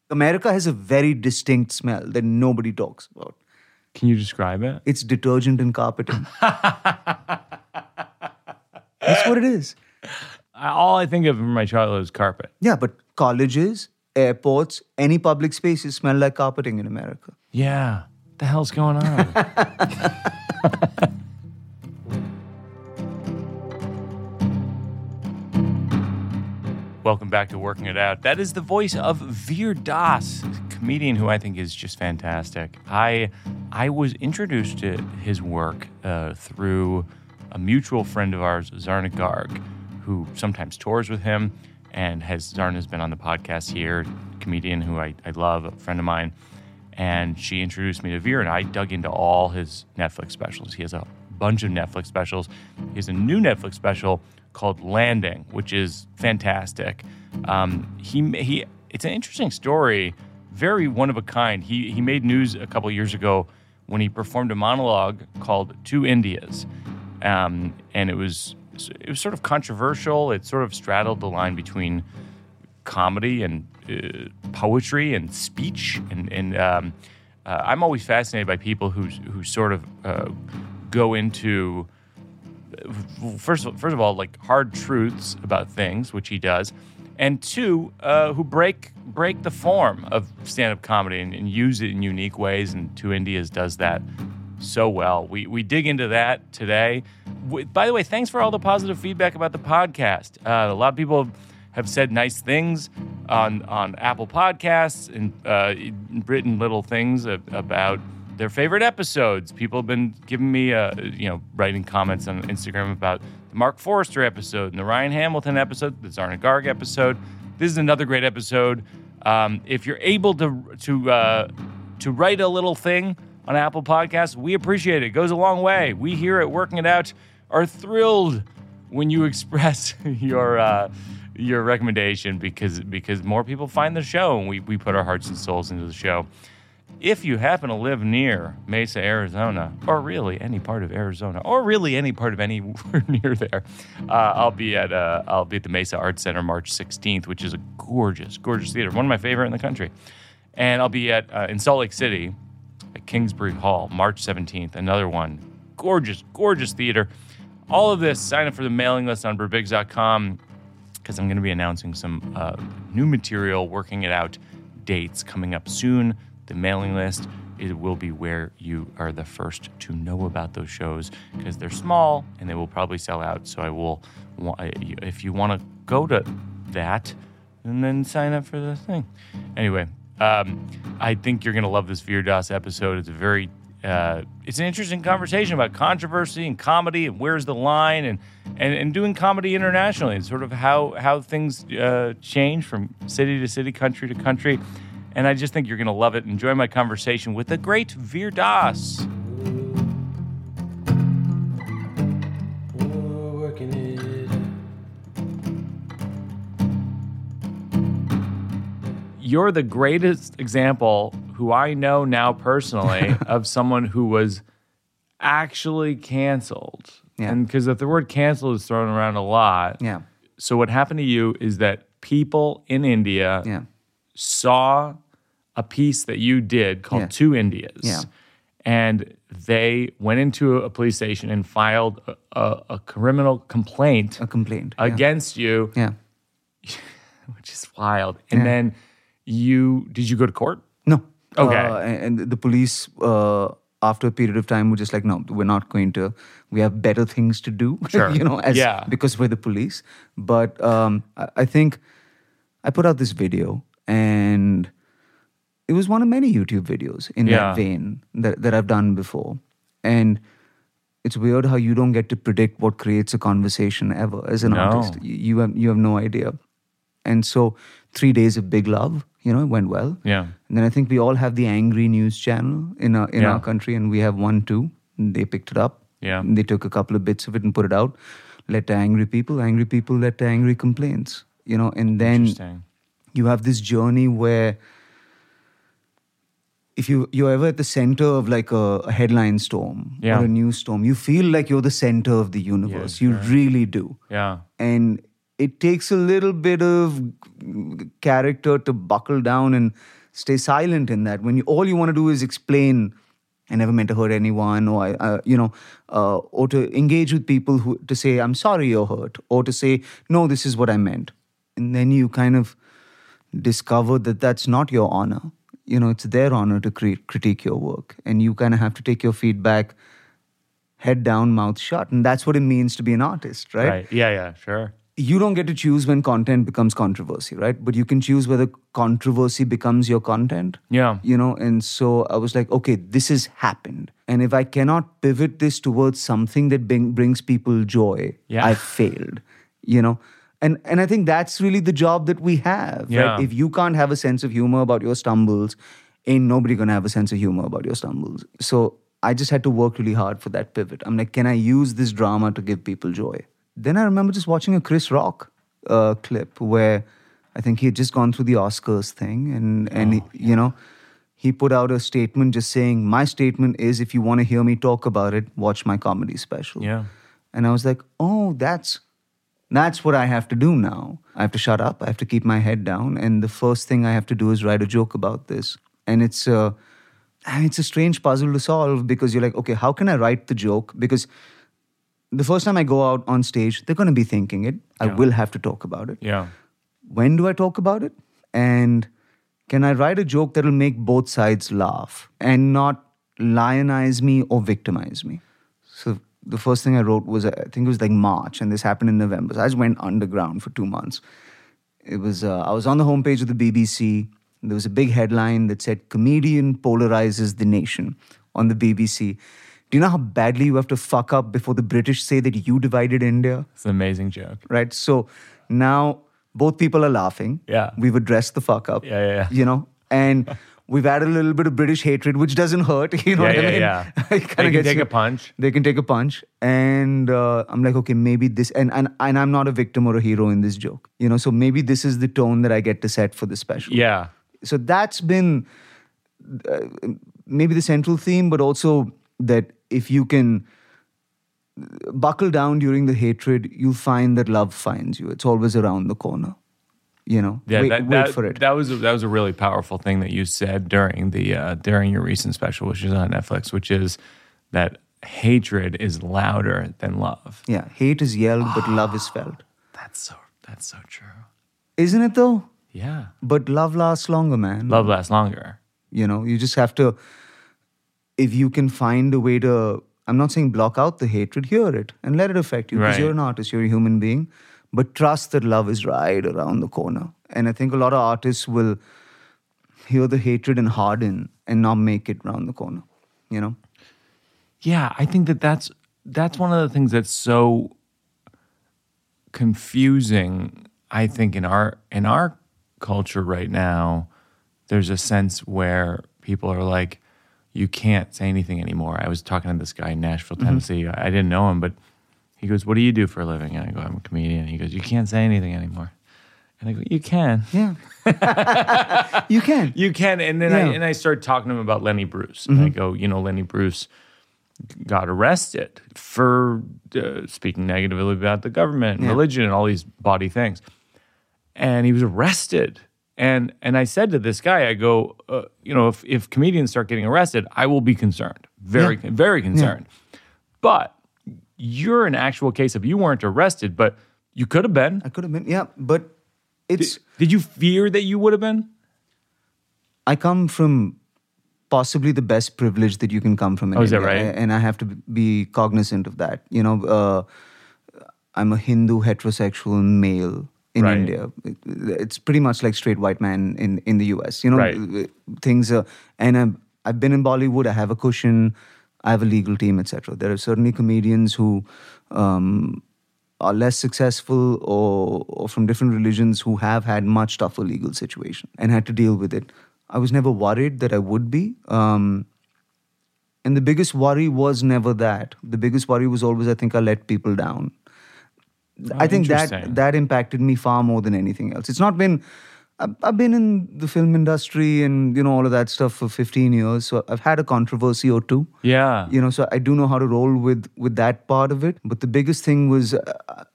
America has a very distinct smell that nobody talks about. Can you describe it? It's detergent and carpeting. That's what it is. All I think of in my childhood is carpet. Yeah, but colleges, airports, any public spaces smell like carpeting in America. Yeah. What the hell's going on? Welcome back to Working It Out. That is the voice of Veer Das, a comedian who I think is just fantastic. I was introduced to his work through a mutual friend of ours, Zarna Garg, who sometimes tours with him, and Zarna's been on the podcast here, comedian who I love, a friend of mine. And she introduced me to Veer, and I dug into all his Netflix specials. He has a bunch of Netflix specials. He has a new Netflix special called Landing, which is fantastic. It's an interesting story, very one of a kind. He made news a couple years ago when he performed a monologue called Two Indias, and it was sort of controversial. It sort of straddled the line between comedy and poetry and speech, and I'm always fascinated by people who sort of go into first of all, like hard truths about things, which he does, and two, who break the form of stand-up comedy and use it in unique ways. And Two Indias does that so well. We dig into that today. By the way, thanks for all the positive feedback about the podcast. A lot of people have said nice things on Apple Podcasts and written little things about their favorite episodes. People have been giving me, writing comments on Instagram about the Mark Forrester episode and the Ryan Hamilton episode, the Zarna Garg episode. This is another great episode. If you're able to write a little thing on Apple Podcasts, we appreciate it. It goes a long way. We here at Working It Out are thrilled when you express your recommendation because more people find the show, and we put our hearts and souls into the show. If you happen to live near Mesa, Arizona, or really any part of Arizona, or really any part of anywhere near there, I'll be at the Mesa Arts Center March 16th, which is a gorgeous, gorgeous theater, one of my favorite in the country. And I'll be in Salt Lake City at Kingsbury Hall March 17th, another one, gorgeous, gorgeous theater. All of this, sign up for the mailing list on BrewBiggs.com because I'm going to be announcing some new material, working it out, dates coming up soon. The mailing list, it will be where you are the first to know about those shows because they're small and they will probably sell out. So I will, if you want to go to that, and then sign up for the thing. Anyway, I think you're going to love this Veer Das episode. It's it's an interesting conversation about controversy and comedy and where's the line and doing comedy internationally and sort of how things change from city to city, country to country. And I just think you're going to love it. Enjoy my conversation with the great Veer Das. You're the greatest example, who I know now personally, of someone who was actually canceled. Yeah. And because the word cancel is thrown around a lot. Yeah. So what happened to you is that people in India saw a piece that you did called Two Indias. Yeah. And they went into a police station and filed a criminal complaint. Against you. Yeah. Which is wild. And then did you go to court? No. Okay. And the police, after a period of time, were just like, no, we're not going to. We have better things to do. Sure. Because we're the police. But I think I put out this video, and it was one of many YouTube videos in that vein that I've done before. And it's weird how you don't get to predict what creates a conversation ever as an artist. You have no idea. And so 3 days of big love, it went well. Yeah. And then I think we all have the Angry News channel in our country, and we have one too. And they picked it up. Yeah. And they took a couple of bits of it and put it out. Led to angry people led to angry complaints. And then you have this journey where if you're ever at the center of like a headline storm or a news storm, you feel like you're the center of the universe. You really do. Yeah. And it takes a little bit of character to buckle down and stay silent in that. When all you want to do is explain, I never meant to hurt anyone, or or to engage with people to say, I'm sorry you're hurt, or to say, no, this is what I meant. And then you kind of discover that that's not your honor. It's their honor to critique your work. And you kind of have to take your feedback head down, mouth shut. And that's what it means to be an artist, right? Right. Yeah, sure. You don't get to choose when content becomes controversy, right? But you can choose whether controversy becomes your content. Yeah. And so I was like, okay, this has happened. And if I cannot pivot this towards something that brings people joy, I failed, And I think that's really the job that we have, right? If you can't have a sense of humor about your stumbles, ain't nobody gonna have a sense of humor about your stumbles. So I just had to work really hard for that pivot. I'm like, can I use this drama to give people joy? Then I remember just watching a Chris Rock clip where I think he had just gone through the Oscars thing, and he put out a statement just saying, my statement is, if you want to hear me talk about it, watch my comedy special. Yeah. And I was like, oh, that's what I have to do now. I have to shut up. I have to keep my head down. And the first thing I have to do is write a joke about this. And it's a strange puzzle to solve, because you're like, okay, how can I write the joke? Because the first time I go out on stage, they're going to be thinking it. I will have to talk about it. Yeah. When do I talk about it? And can I write a joke that will make both sides laugh and not lionize me or victimize me? So the first thing I wrote was, I think it was like March, and this happened in November. So I just went underground for 2 months. It was, I was on the homepage of the BBC. There was a big headline that said, comedian polarizes the nation on the BBC. Do you know how badly you have to fuck up before the British say that you divided India? It's an amazing joke. Right? So now both people are laughing. Yeah. We've addressed the fuck up. Yeah. And we've added a little bit of British hatred, which doesn't hurt. What I mean? Yeah. They can take a punch. They can take a punch. And I'm like, okay, maybe this... And I'm not a victim or a hero in this joke. So maybe this is the tone that I get to set for the special. Yeah. So that's been maybe the central theme, but also that if you can buckle down during the hatred, you'll find that love finds you. It's always around the corner. Yeah, wait for it. That was a really powerful thing that you said during your recent special, which is on Netflix, which is that hatred is louder than love. Yeah, hate is yelled, but love is felt. That's so true. Isn't it though? Yeah. But love lasts longer, man. Love lasts longer. You just have to, if you can find a way to, I'm not saying block out the hatred, hear it and let it affect you, because you're an artist, you're a human being, but trust that love is right around the corner. And I think a lot of artists will hear the hatred and harden and not make it around the corner, Yeah, I think that's one of the things that's so confusing, I think, in our culture right now. There's a sense where people are like, you can't say anything anymore. I was talking to this guy in Nashville, Tennessee. I didn't know him, but he goes, what do you do for a living? And I go, I'm a comedian. And he goes, you can't say anything anymore. And I go, you can. Yeah. You can. You can. And then I started talking to him about Lenny Bruce. And I go, Lenny Bruce got arrested for speaking negatively about the government and religion and all these bawdy things. And he was arrested. And I said to this guy, I go, if comedians start getting arrested, I will be concerned. Very concerned. Yeah. But you're an actual case of you weren't arrested, but you could have been. I could have been, yeah. But it's... Did you fear that you would have been? I come from possibly the best privilege that you can come from in India. Is that right? And I have to be cognizant of that. I'm a Hindu heterosexual male in India. It's pretty much like straight white man in the US. Things are... And I've been in Bollywood. I have a cushion. I have a legal team, etc. There are certainly comedians who are less successful or from different religions who have had much tougher legal situation and had to deal with it. I was never worried that I would be. And the biggest worry was never that. The biggest worry was always, I think I let people down. I think that impacted me far more than anything else. It's not been... I've been in the film industry and, all of that stuff for 15 years. So I've had a controversy or two. Yeah. So I do know how to roll with that part of it. But the biggest thing was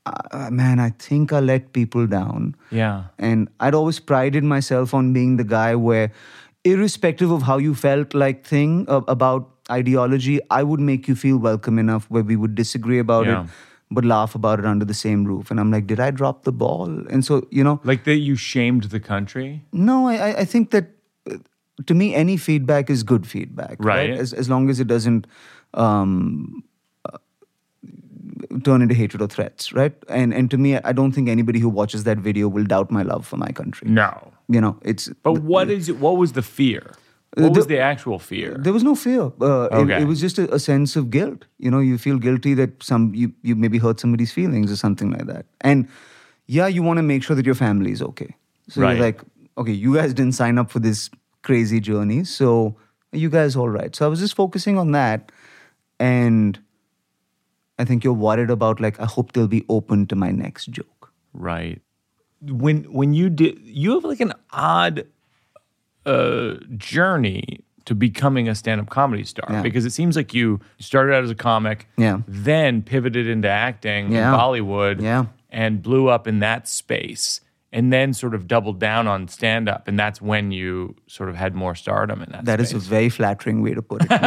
man, I think I let people down. Yeah. And I'd always prided myself on being the guy where, irrespective of how you felt about ideology, I would make you feel welcome enough where we would disagree about it, but laugh about it under the same roof. And I'm like, did I drop the ball? And so, Like that you shamed the country? No, I think that to me, any feedback is good feedback. Right. As long as it doesn't turn into hatred or threats, right? And to me, I don't think anybody who watches that video will doubt my love for my country. No. It's... But what was the fear? What was the actual fear? There was no fear. It was just a sense of guilt. You feel guilty that you maybe hurt somebody's feelings or something like that. And yeah, you want to make sure that your family is okay. So you're like, okay, you guys didn't sign up for this crazy journey, so are you guys all right? So I was just focusing on that. And I think you're worried about, like, I hope they'll be open to my next joke. Right. When you have like an odd journey to becoming a stand-up comedy star, because it seems like you started out as a comic, then pivoted into acting in Bollywood, and blew up in that space, and then sort of doubled down on stand-up, and that's when you sort of had more stardom in that That space. is a very flattering way to put it.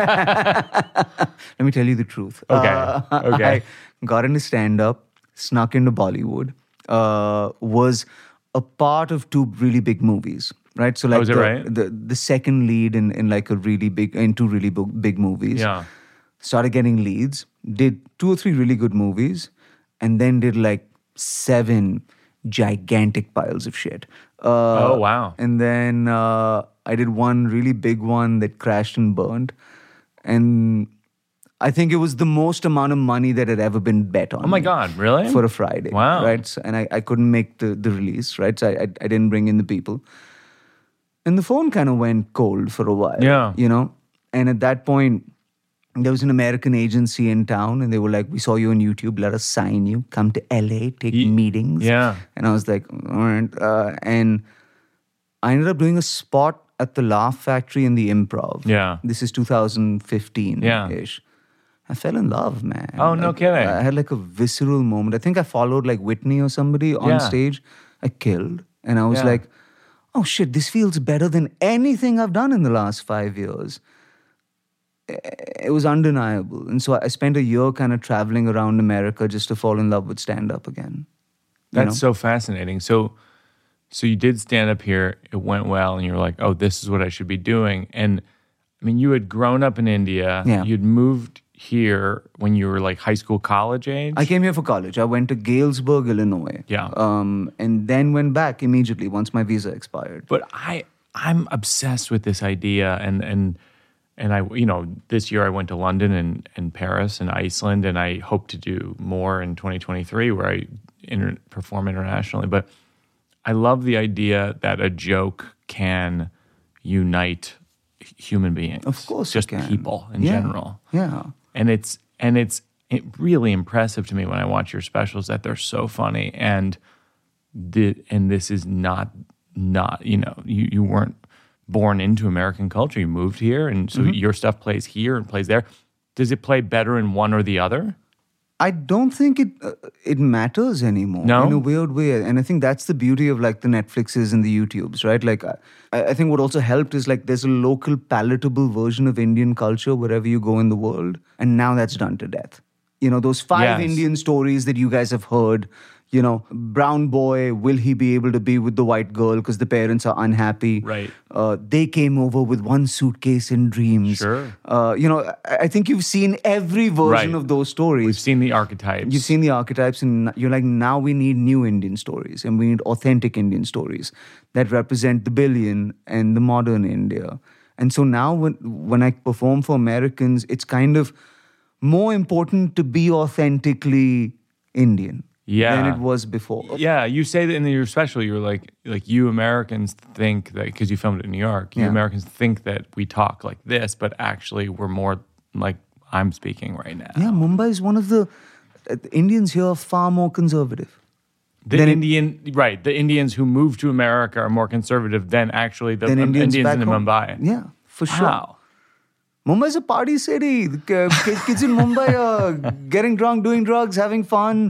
Let me tell you the truth. Okay. I got into stand-up, snuck into Bollywood, was a part of two really big movies. Right, so like the second lead in like two really big movies. Yeah, started getting leads, did 2 or 3 really good movies, and then did like 7 gigantic piles of shit. Oh wow! And then I did one really big one that crashed and burned, and I think it was the most amount of money that had ever been bet on. Oh my God, really? For a Friday. Wow! Right, so, and I couldn't make the release. Right, so I didn't bring in the people. And the phone kind of went cold for a while. Yeah. And at that point, there was an American agency in town, and they were like, we saw you on YouTube, let us sign you, come to LA, take meetings. Yeah. And I was like, all right. And I ended up doing a spot at the Laugh Factory in the Improv. Yeah. This is 2015-ish. I fell in love, man. Oh, no kidding. I had like a visceral moment. I think I followed like Whitney or somebody on stage. I killed. And I was like, oh shit, this feels better than anything I've done in the last 5 years. It was undeniable. And so I spent a year kind of traveling around America just to fall in love with stand-up again. That's so fascinating. So you did stand-up here, it went well, and you were like, oh, this is what I should be doing. And I mean, you had grown up in India. Yeah. You'd moved here when you were like high school, college age? I came here for college. I went to Galesburg, Illinois. Yeah. And then went back immediately once my visa expired. But I'm obsessed with this idea, and I, this year I went to London and Paris and Iceland, and I hope to do more in 2023 where I perform internationally. But I love the idea that a joke can unite human beings. Of course, just it can. People in general. Yeah. And it's really impressive to me when I watch your specials that they're so funny, and this is not you weren't born into American culture. You moved here, and so your stuff plays here and plays there. Does it play better in one or the other? I don't think it matters anymore. No? In a weird way. And I think that's the beauty of like the Netflixes and the YouTubes, right? Like I think what also helped is like there's a local palatable version of Indian culture wherever you go in the world. And now that's done to death. Those 5 Indian stories that you guys have heard, brown boy, will he be able to be with the white girl because the parents are unhappy? Right. They came over with one suitcase and dreams. Sure. I think you've seen every version of those stories. We've seen the archetypes. You've seen the archetypes, and you're like, now we need new Indian stories, and we need authentic Indian stories that represent the billion and the modern India. And so now when I perform for Americans, it's kind of more important to be authentically Indian than it was before. Yeah, you say that in your special, you were like you Americans think that, because you filmed it in New York, you Americans think that we talk like this, but actually we're more like I'm speaking right now. Yeah, Mumbai is one of the Indians here are far more conservative. The Indians who moved to America are more conservative than actually the Indians in Mumbai. Yeah, for sure. Wow. Mumbai's a party city. Kids in Mumbai are getting drunk, doing drugs, having fun,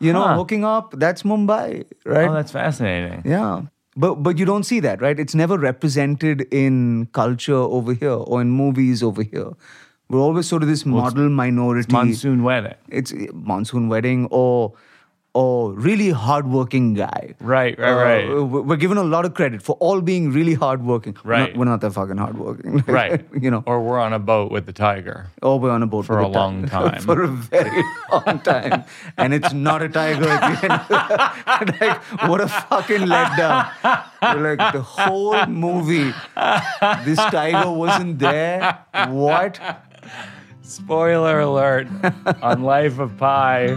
You know, hooking up, that's Mumbai, right? Oh, that's fascinating. Yeah. But you don't see that, right? It's never represented in culture over here or in movies over here. We're always sort of this model minority. It's monsoon wedding. It's monsoon wedding or really hardworking guy. Right. We're given a lot of credit for all being really hardworking. Right. We're not that fucking hardworking. Right. You know. Or we're on a boat with the tiger. Or we're on a boat for a long time. For a very long time. And it's not a tiger at the end. Like, what a fucking letdown. We're like, the whole movie, this tiger wasn't there. What? Spoiler alert on Life of Pi.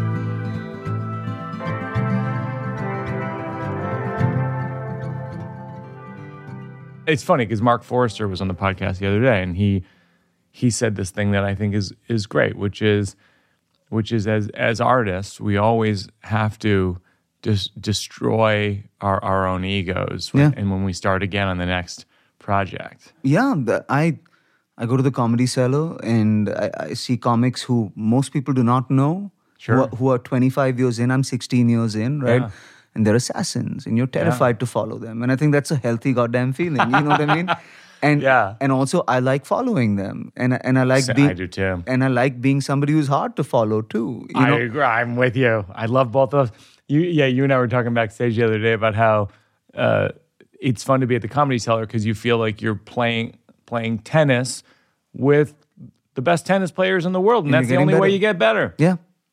It's funny because Mark Forrester was on the podcast the other day, and he said this thing that I think is great, which is as artists, we always have to destroy our own egos, and when we start again on the next project. Yeah, I go to the Comedy Cellar and I see comics who most people do not know, who are 25 years in. I'm 16 years in, right? Yeah. And they're assassins, and you're terrified to follow them. And I think that's a healthy goddamn feeling. You know what I mean? And also, I like following them, and I like being. I do too. And I like being somebody who's hard to follow too. You know? I agree. I'm with you. I love both of those. You and I were talking backstage the other day about how it's fun to be at the Comedy Cellar because you feel like you're playing tennis with the best tennis players in the world, and that's the only way you get better. Yeah.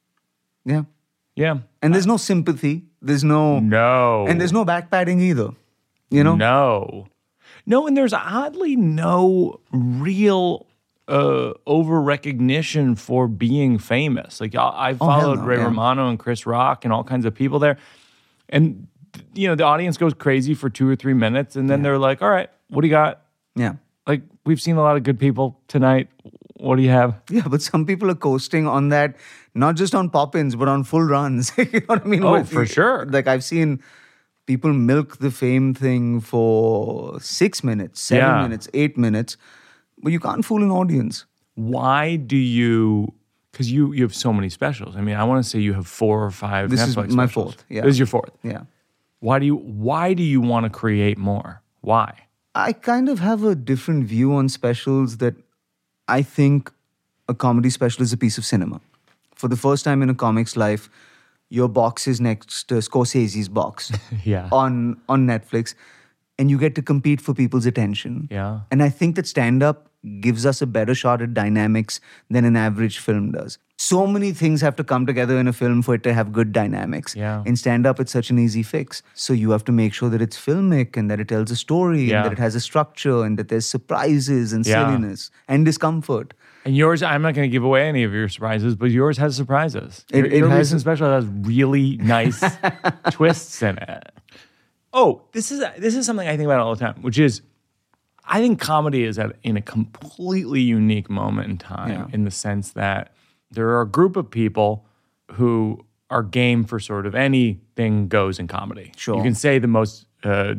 Yeah. And there's no sympathy. There's no. And there's no backpatting either. You know? No, and there's oddly no real over recognition for being famous. Like I followed Ray Romano and Chris Rock and all kinds of people there. And, you know, the audience goes crazy for 2 or 3 minutes. And then they're like, all right, what do you got? Yeah. Like, we've seen a lot of good people tonight. What do you have? Yeah, but some people are coasting on that, not just on pop-ins, but on full runs. You know what I mean? Oh, for sure. Like, I've seen people milk the fame thing for 6 minutes, 7 minutes, 8 minutes, but you can't fool an audience. Why do you... Because you have so many specials. I mean, I want to say you have 4 or 5 This Netflix is my specials. 4th. Yeah. This is your 4th. Yeah. Why do you want to create more? Why? I kind of have a different view on specials that I think a comedy special is a piece of cinema. For the first time in a comic's life, your box is next to Scorsese's box on Netflix, and you get to compete for people's attention. Yeah. And I think that stand-up gives us a better shot at dynamics than an average film does. So many things have to come together in a film for it to have good dynamics. Yeah. In stand-up, it's such an easy fix. So you have to make sure that it's filmic and that it tells a story and that it has a structure and that there's surprises and silliness and discomfort. And yours, I'm not going to give away any of your surprises, but yours has surprises. Your has recent special has really nice twists in it. Oh, this is something I think about all the time, which is I think comedy is in a completely unique moment in time in the sense that there are a group of people who are game for sort of anything goes in comedy. Sure. You can say the most,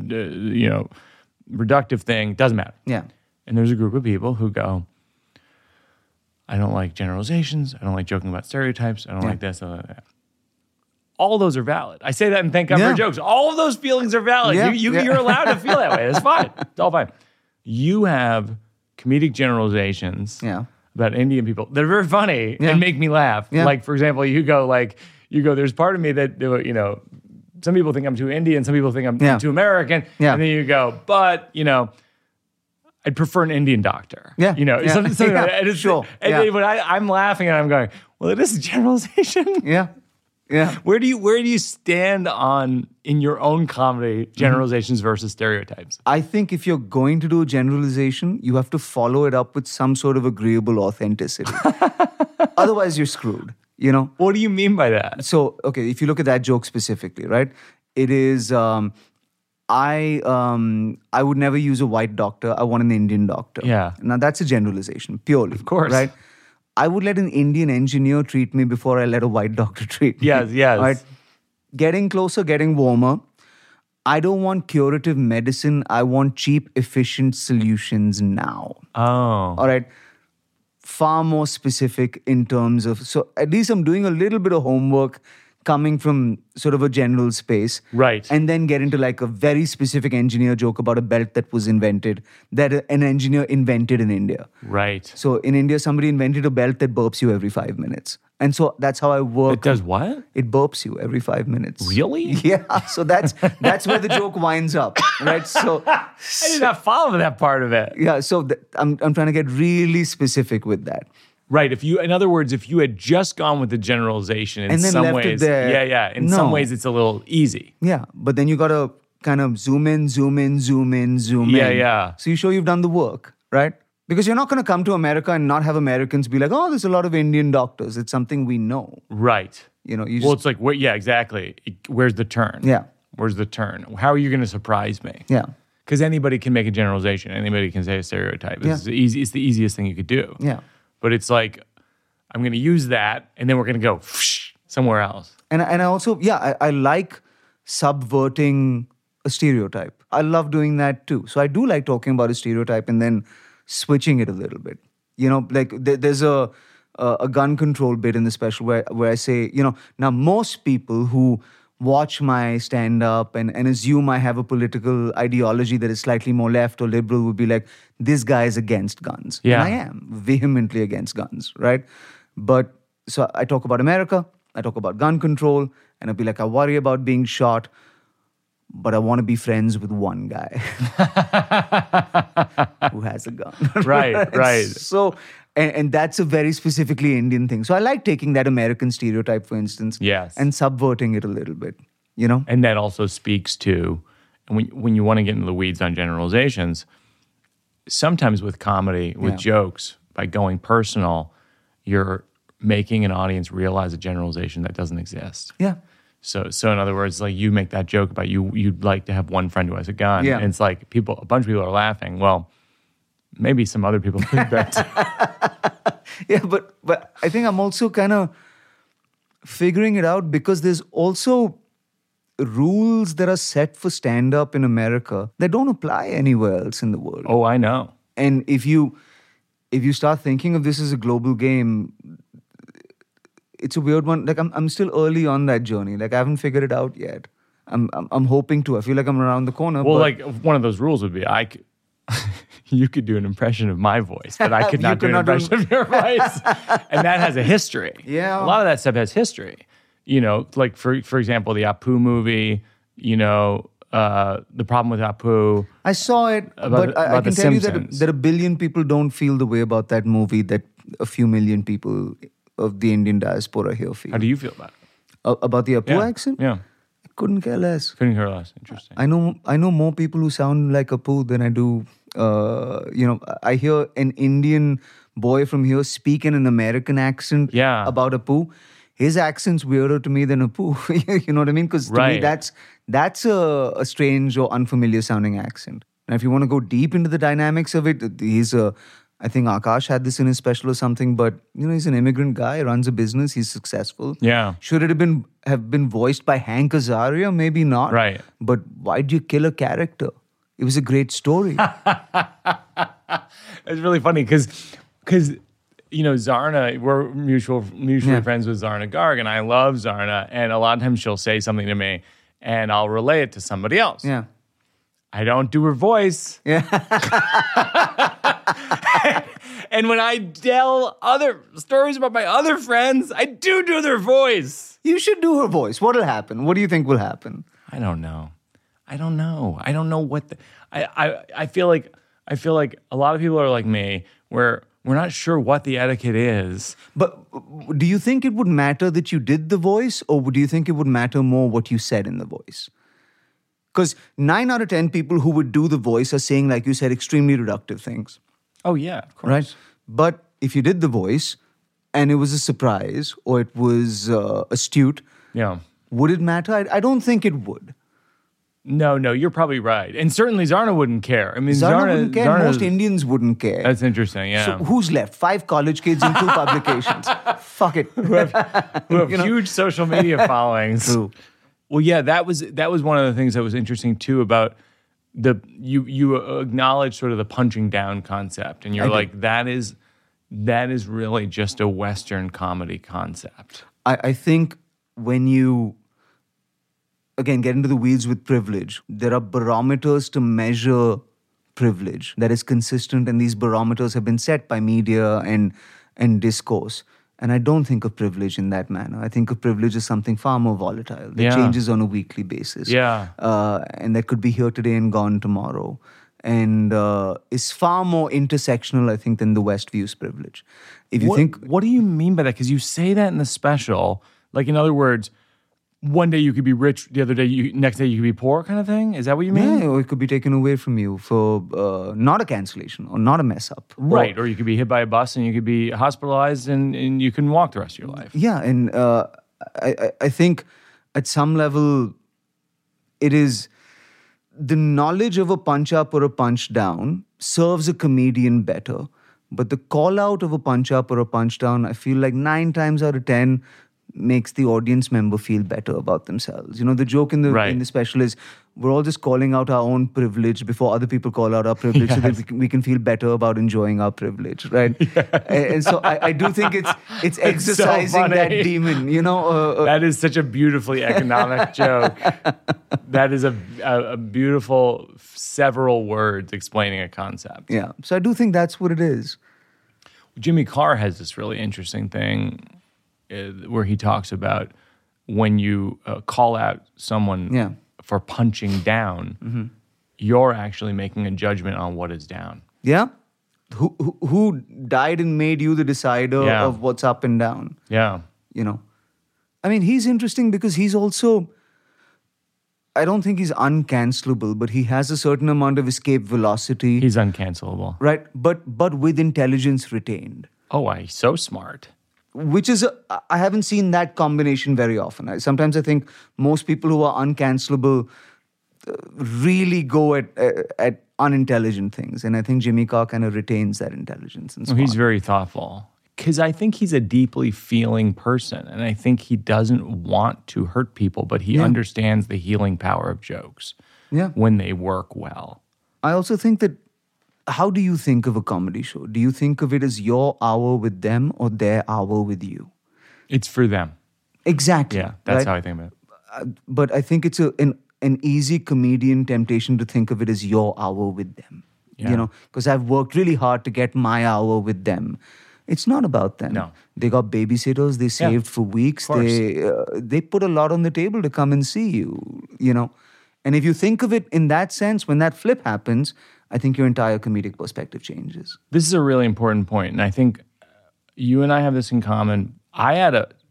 reductive thing, doesn't matter. Yeah. And there's a group of people who go, I don't like generalizations. I don't like joking about stereotypes. I don't like this. I don't like that. All those are valid. I say that and thank God for jokes. All of those feelings are valid. You're allowed to feel that way. That's fine. It's all fine. You have comedic generalizations about Indian people that are very funny and make me laugh. Yeah. Like, for example, you go, there's part of me that, you know, some people think I'm too Indian. Some people think I'm too American. Yeah. And then you go, but, you know, I'd prefer an Indian doctor. Yeah. You know, something like that. And sure. And then when I'm laughing and I'm going, well, it is a generalization. Yeah. Yeah. Where do you stand in your own comedy generalizations versus stereotypes? I think if you're going to do a generalization, you have to follow it up with some sort of agreeable authenticity. Otherwise, you're screwed. You know? What do you mean by that? So, okay, if you look at that joke specifically, right? It is I would never use a white doctor. I want an Indian doctor. Yeah. Now that's a generalization, purely. Of course. Right? I would let an Indian engineer treat me before I let a white doctor treat me. Yes. Right? Getting closer, getting warmer. I don't want curative medicine. I want cheap, efficient solutions now. Oh. All right. Far more specific in terms of, so at least I'm doing a little bit of homework, coming from sort of a general space. Right. And then get into like a very specific engineer joke about a belt that was invented, that an engineer invented in India. Right. So in India, somebody invented a belt that burps you every 5 minutes. And so that's how I work. It does what? It burps you every 5 minutes. Really? Yeah. So that's where the joke winds up, right? So I did not follow that part of it. yeah. So I'm trying to get really specific with that. Right. In other words, if you had just gone with the generalization in And then some left it ways, there. in some ways it's a little easy. Yeah. But then you got to kind of zoom in, zoom in, zoom in, zoom in. Yeah. So you show you've done the work, right? Because you're not going to come to America and not have Americans be like, oh, there's a lot of Indian doctors. It's something we know. Right. You know, Well, it's like, yeah, exactly. Where's the turn? Yeah. Where's the turn? How are you going to surprise me? Yeah. Because anybody can make a generalization. Anybody can say a stereotype. Yeah. It's the easiest thing you could do. Yeah. But it's like, I'm going to use that, and then we're going to go somewhere else. And I also, I like subverting a stereotype. I love doing that too. So I do like talking about a stereotype and then switching it a little bit. You know, like there's a gun control bit in the special where I say, you know, now most people who watch my stand-up and assume I have a political ideology that is slightly more left or liberal would be like, this guy is against guns. Yeah. And I am vehemently against guns, right? But so I talk about America, I talk about gun control, and I'll be like, I worry about being shot, but I want to be friends with one guy who has a gun. Right. So, and that's a very specifically Indian thing. So I like taking that American stereotype, for instance, Yes. and subverting it a little bit, you know? And that also speaks to, and when you want to get into the weeds on generalizations, sometimes with comedy, with jokes, by going personal, you're making an audience realize a generalization that doesn't exist. Yeah. So in other words, like you make that joke about you'd like to have one friend who has a gun. Yeah. And it's like a bunch of people are laughing. Well, maybe some other people think that too. Yeah, but I think I'm also kind of figuring it out because there's also rules that are set for stand-up in America that don't apply anywhere else in the world. Oh, I know. And if you start thinking of this as a global game, it's a weird one. Like I'm still early on that journey. Like I haven't figured it out yet. I'm hoping to. I feel like I'm around the corner. Well, but like one of those rules would be you could do an impression of my voice, but I could not do an impression of your voice. And that has a history. Yeah. A lot of that stuff has history. You know, like for example, the Apu movie, you know, The Problem with Apu. I saw it, but I can tell you that a billion people don't feel the way about that movie that a few million people of the Indian diaspora here feel. How do you feel about it? About the Apu accent? Yeah. I couldn't care less. Couldn't care less. Interesting. I know more people who sound like Apu than I do. I hear an Indian boy from here speak in an American accent about Apu. His accent's weirder to me than Apu. You know what I mean? Because to me, that's a strange or unfamiliar sounding accent. And if you want to go deep into the dynamics of it, I think Akash had this in his special or something, but you know, he's an immigrant guy, runs a business, he's successful. Yeah. Should it have been voiced by Hank Azaria? Maybe not. Right. But why'd you kill a character? It was a great story. It's really funny because you know, Zarna, we're mutually friends with Zarna Garg, and I love Zarna, and a lot of times she'll say something to me, and I'll relay it to somebody else. Yeah. I don't do her voice. Yeah. And when I tell other stories about my other friends, I do their voice. You should do her voice. What'll happen? What do you think will happen? I don't know. I don't know what I feel like a lot of people are like me, where we're not sure what the etiquette is. But do you think it would matter that you did the voice, or do you think it would matter more what you said in the voice? Because 9 out of 10 people who would do the voice are saying, like you said, extremely reductive things. Oh, yeah, of course. Right? But if you did the voice and it was a surprise or it was astute, would it matter? I don't think it would. No, you're probably right. And certainly Zarna wouldn't care. I mean, Zarna wouldn't care. Most Indians wouldn't care. That's interesting, yeah. So who's left? 5 college kids and 2 publications. Fuck it. Who have huge social media followings. True. Well, yeah, that was one of the things that was interesting too about you acknowledge sort of the punching down concept, and you're like, that is really just a Western comedy concept. I think when you, again, get into the weeds with privilege, there are barometers to measure privilege that is consistent, and these barometers have been set by media and discourse. And I don't think of privilege in that manner. I think of privilege as something far more volatile that changes on a weekly basis. And that could be here today and gone tomorrow. And is far more intersectional, I think, than the West views privilege. If you think, what do you mean by that? Because you say that in the special. Like, in other words, one day you could be rich, the other day, next day you could be poor, kind of thing? Is that what you mean? Yeah, or it could be taken away from you for not a cancellation or not a mess up. Right, or you could be hit by a bus and you could be hospitalized and you couldn't walk the rest of your life. Yeah, and I think at some level it is the knowledge of a punch up or a punch down serves a comedian better. But the call out of a punch up or a punch down, I feel like 9 times out of 10 makes the audience member feel better about themselves. You know, the joke in the special is we're all just calling out our own privilege before other people call out our privilege so that we can feel better about enjoying our privilege, right? And so I do think it's exercising so that demon, you know. That is such a beautifully economic joke. That is a beautiful several words explaining a concept. Yeah, so I do think that's what it is. Jimmy Carr has this really interesting thing where he talks about when you call out someone for punching down, you're actually making a judgment on what is down. Yeah. Who died and made you the decider of what's up and down? Yeah. You know, I mean, he's interesting because he's also, I don't think he's uncancelable, but he has a certain amount of escape velocity. He's uncancelable. Right. But with intelligence retained. Oh, he's so smart. Which is, I haven't seen that combination very often. Sometimes I think most people who are uncancelable really go at unintelligent things. And I think Jimmy Carr kind of retains that intelligence. And he's very thoughtful. Because I think he's a deeply feeling person. And I think he doesn't want to hurt people, but he understands the healing power of jokes when they work well. I also think that, how do you think of a comedy show? Do you think of it as your hour with them or their hour with you? It's for them. Exactly. Yeah, that's how I think about it. But I think it's an easy comedian temptation to think of it as your hour with them. Yeah. You know, because I've worked really hard to get my hour with them. It's not about them. No. They got babysitters. They saved for weeks. They put a lot on the table to come and see you, you know. And if you think of it in that sense, when that flip happens, I think your entire comedic perspective changes. This is a really important point, and I think you and I have this in common. I had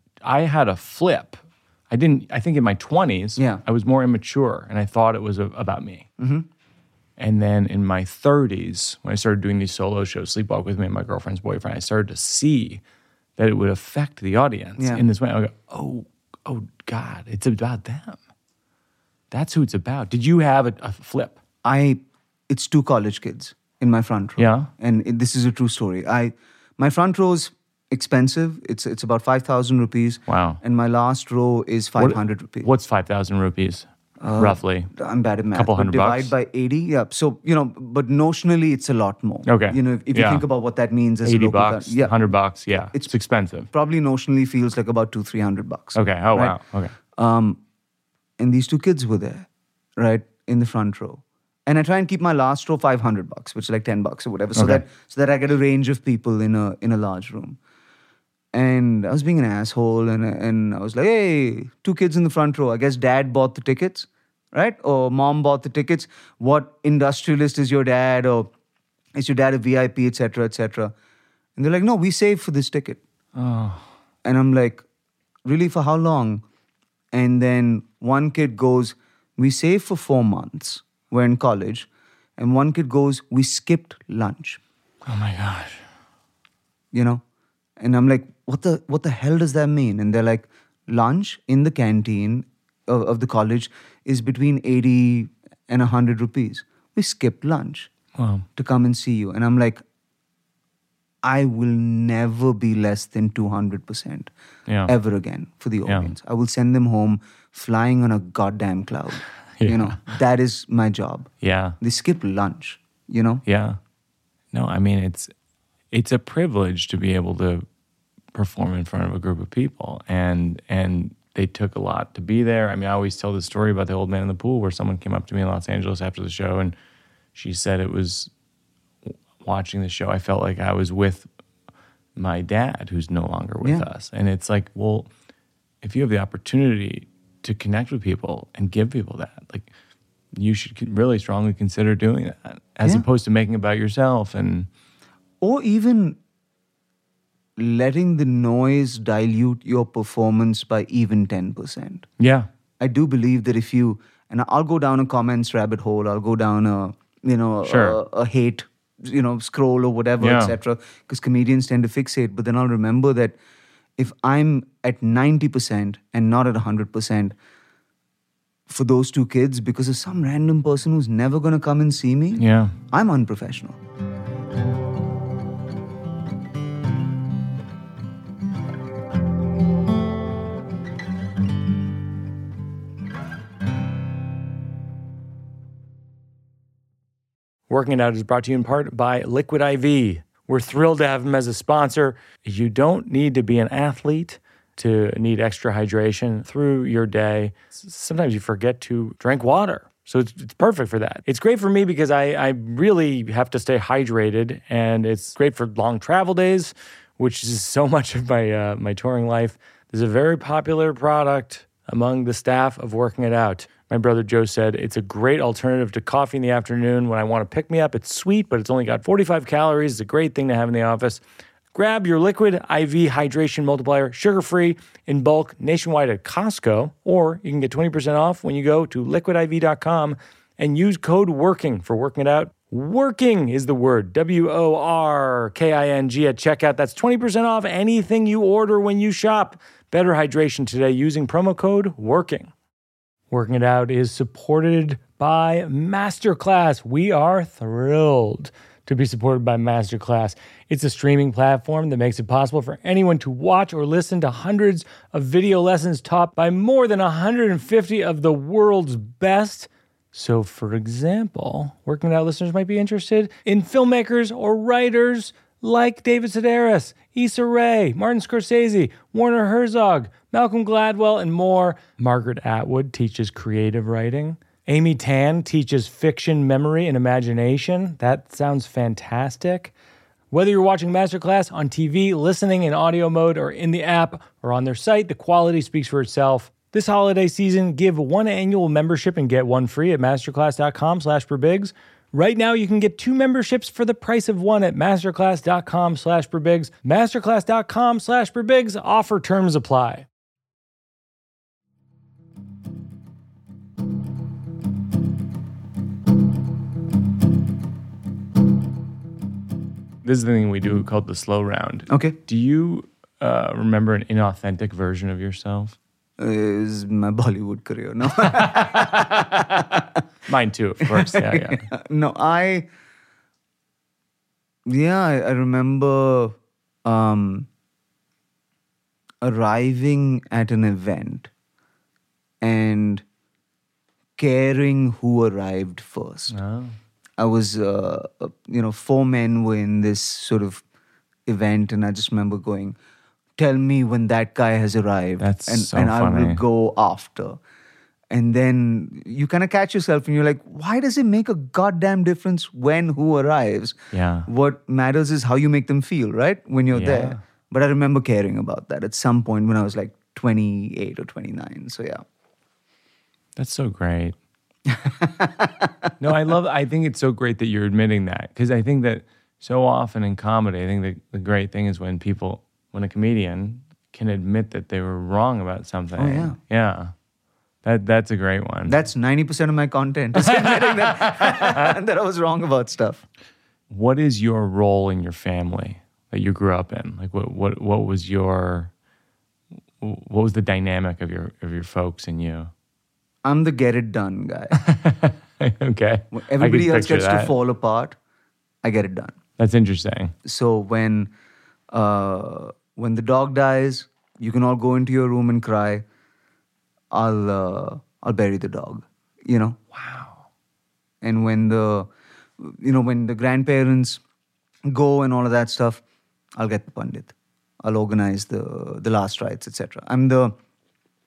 a flip. I think in my 20s, I was more immature, and I thought it was about me. Mm-hmm. And then in my 30s, when I started doing these solo shows, Sleepwalk With Me and My Girlfriend's Boyfriend, I started to see that it would affect the audience in this way. I go, oh God, it's about them. That's who it's about. Did you have a flip? It's 2 college kids in my front row. Yeah. And this is a true story. My front row's expensive. It's about 5,000 rupees. Wow. And my last row is 500 rupees. What's 5,000 rupees, roughly? I'm bad at math. Couple hundred divide bucks? by 80. Yeah. So, you know, but notionally it's a lot more. Okay. You know, if you think about what that means as 80 a local bucks, $100, yeah. It's expensive. Probably notionally feels like about $200-300. Okay. Oh, right? Wow. Okay. And these 2 kids were there, right, in the front row. And I try and keep my last row $500, which is like $10 or whatever, so that I get a range of people in a large room. And I was being an asshole, and I was like, hey, 2 kids in the front row. I guess dad bought the tickets, right? Or mom bought the tickets. What industrialist is your dad? Or is your dad a VIP, et cetera, et cetera? And they're like, no, we saved for this ticket. Oh. And I'm like, really, for how long? And then one kid goes, we saved for 4 months. We're in college. And one kid goes, we skipped lunch. Oh my gosh. You know? And I'm like, what the hell does that mean? And they're like, lunch in the canteen of the college is between 80 and 100 rupees. We skipped lunch to come and see you. And I'm like, I will never be less than 200% ever again for the audience. I will send them home flying on a goddamn cloud. You know, that is my job. Yeah. They skip lunch, you know? Yeah. No, I mean, it's a privilege to be able to perform in front of a group of people. And they took a lot to be there. I mean, I always tell this story about the old man in the pool where someone came up to me in Los Angeles after the show, and she said it was watching the show, I felt like I was with my dad, who's no longer with us. And it's like, well, if you have the opportunity to connect with people and give people that, like, you should really strongly consider doing that as opposed to making it about yourself. Or even letting the noise dilute your performance by even 10%. Yeah. I do believe that if you, and I'll go down a comments rabbit hole, I'll go down a hate, scroll or whatever, etc. Because comedians tend to fixate. But then I'll remember that if I'm at 90% and not at 100% for those two kids because of some random person who's never going to come and see me, I'm unprofessional. Working It Out is brought to you in part by Liquid IV. We're thrilled to have them as a sponsor. You don't need to be an athlete to need extra hydration through your day. Sometimes you forget to drink water. So it's perfect for that. It's great for me because I really have to stay hydrated, and it's great for long travel days, which is so much of my touring life. There's a very popular product among the staff of Working It Out. My brother Joe said, it's a great alternative to coffee in the afternoon when I want to pick me up. It's sweet, but it's only got 45 calories. It's a great thing to have in the office. Grab your Liquid IV Hydration Multiplier, sugar-free, in bulk, nationwide at Costco, or you can get 20% off when you go to liquidiv.com and use code WORKING for Working It Out. Working is the word, WORKING at checkout. That's 20% off anything you order when you shop. Better hydration today using promo code WORKING. Working It Out is supported by Masterclass. We are thrilled to be supported by Masterclass. It's a streaming platform that makes it possible for anyone to watch or listen to hundreds of video lessons taught by more than 150 of the world's best. So, for example, Working It Out listeners might be interested in filmmakers or writers like David Sedaris, Issa Rae, Martin Scorsese, Werner Herzog, Malcolm Gladwell, and more. Margaret Atwood teaches creative writing. Amy Tan teaches fiction, memory, and imagination. That sounds fantastic. Whether you're watching Masterclass on TV, listening in audio mode, or in the app, or on their site, the quality speaks for itself. This holiday season, give one annual membership and get one free at masterclass.com/perbigs. Right now, you can get 2 memberships for the price of one at masterclass.com/perbigs. Masterclass.com/perbigs. Offer terms apply. This is the thing we do called the slow round. Okay. Do you remember an inauthentic version of yourself? Is my Bollywood career. No. Mine too, of course. Yeah. No, I remember arriving at an event and caring who arrived first. Oh. I was, 4 men were in this sort of event, and I just remember going, tell me when that guy has arrived. That's so and funny. I will go after. And then you kind of catch yourself and you're like, why does it make a goddamn difference when who arrives? Yeah. What matters is how you make them feel, right? When you're there. But I remember caring about that at some point when I was like 28 or 29. So yeah. That's so great. No, I think it's so great that you're admitting that, because I think that so often in comedy, I think that the great thing is when a comedian can admit that they were wrong about something. Oh, yeah. Yeah. That's a great one. That's 90% of my content, is admitting that I was wrong about stuff. What is your role in your family that you grew up in? Like what was the dynamic of your folks and you? I'm the get it done guy. Okay. When everybody else gets that. to fall apart, I get it done. That's interesting. So when the dog dies, you can all go into your room and cry. I'll bury the dog, Wow. And when the grandparents go and all of that stuff, I'll get the pandit. I'll organize the last rites, etc. I'm the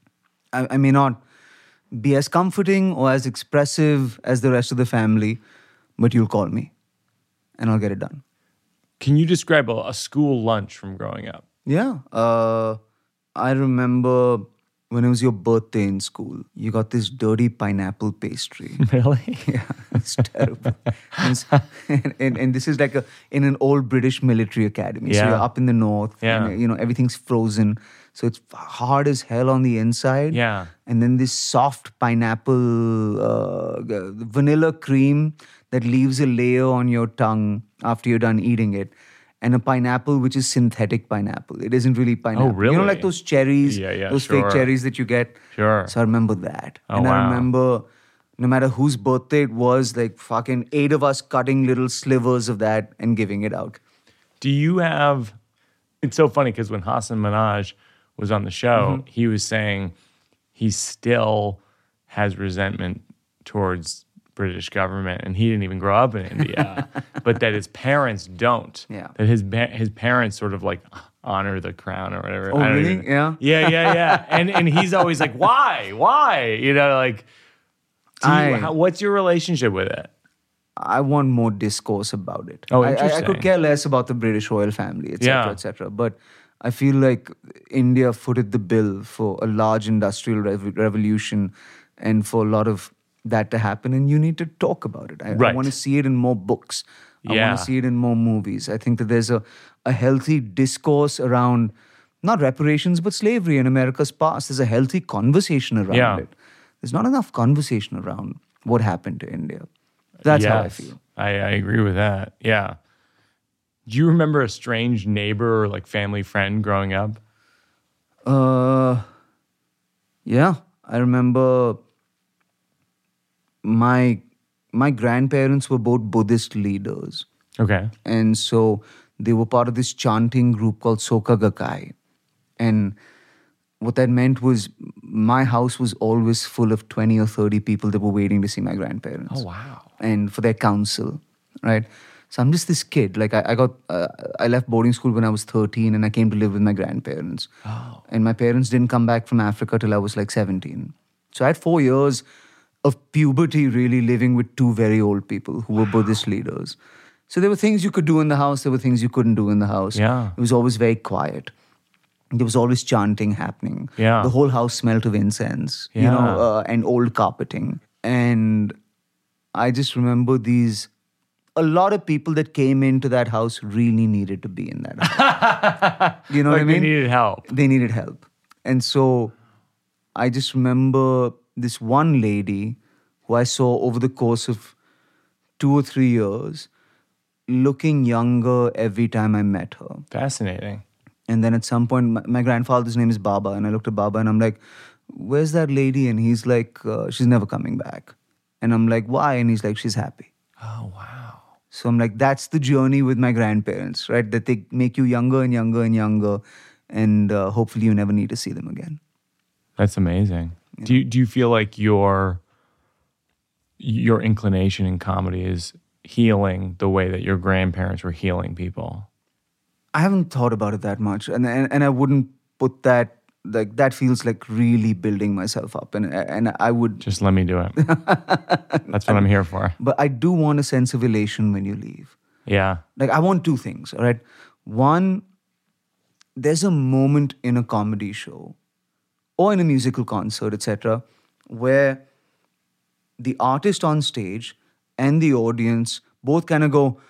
I may not be as comforting or as expressive as the rest of the family, but you'll call me and I'll get it done. Can you describe a school lunch from growing up? Yeah. I remember when it was your birthday in school, you got this dirty pineapple pastry. Really? Yeah, it's terrible. And this is like in an old British military academy. So Yeah. you're up in the north. Yeah. And, everything's frozen. So it's hard as hell on the inside. Yeah. And then this soft pineapple, vanilla cream that leaves a layer on your tongue after you're done eating it. And a pineapple which is synthetic pineapple. It isn't really pineapple. Oh, really? You know, like those cherries, Yeah, those sure. fake cherries that you get. Sure. So I remember that. Oh, and wow. I remember no matter whose birthday it was, like fucking 8 of us cutting little slivers of that and giving it out. Do you have... It's so funny because when Hassan Minhaj was on the show, he was saying he still has resentment towards British government, and he didn't even grow up in India, but that his parents don't. Yeah. That his parents sort of like honor the crown or whatever. Oh, I don't really? even- Yeah. Yeah. And he's always like, why? Like, what's your relationship with it? I want more discourse about it. Oh, I interesting. could care less about the British royal family, etc., Yeah. etc. But I feel like India footed the bill for a large industrial revolution and for a lot of that to happen, and you need to talk about it. I Right. want to see it in more books. I Yeah. want to see it in more movies. I think that there's a healthy discourse around not reparations, but slavery in America's past. There's a healthy conversation around Yeah. it. There's not enough conversation around what happened to India. That's how I Yes. feel. I agree with that. Yeah. Do you remember a strange neighbor or like family friend growing up? Yeah, I remember my grandparents were both Buddhist leaders. Okay. And so they were part of this chanting group called Soka Gakkai. And what that meant was my house was always full of 20 or 30 people that were waiting to see my grandparents. Oh, wow. And for their counsel, right? So I'm just this kid. Like I left boarding school when I was 13 and I came to live with my grandparents. Oh. And my parents didn't come back from Africa till I was like 17. So I had 4 years of puberty really living with two very old people who were Buddhist leaders. So there were things you could do in the house. There were things you couldn't do in the house. Yeah. It was always very quiet. There was always chanting happening. Yeah. The whole house smelled of incense, Yeah. and old carpeting. And I just remember a lot of people that came into that house really needed to be in that house. You know Like what I mean? they needed help. They needed help. And so I just remember this one lady who I saw over the course of 2 or 3 years looking younger every time I met her. Fascinating. And then at some point, my grandfather's name is Baba. And I looked at Baba and I'm like, where's that lady? And he's like, she's never coming back. And I'm like, why? And he's like, she's happy. Oh, wow. So I'm like, that's the journey with my grandparents, right? That they make you younger and younger and younger. And hopefully you never need to see them again. That's amazing. Do you feel like your inclination in comedy is healing the way that your grandparents were healing people? I haven't thought about it that much. And I wouldn't put that, like, that feels like really building myself up. And I would, Just let me do it. That's what I'm here for. but I do want a sense of elation when you leave. Yeah. Like, I want two things, all right? One, there's a moment in a comedy show or in a musical concert, etc., where the artist on stage and the audience both kind of go,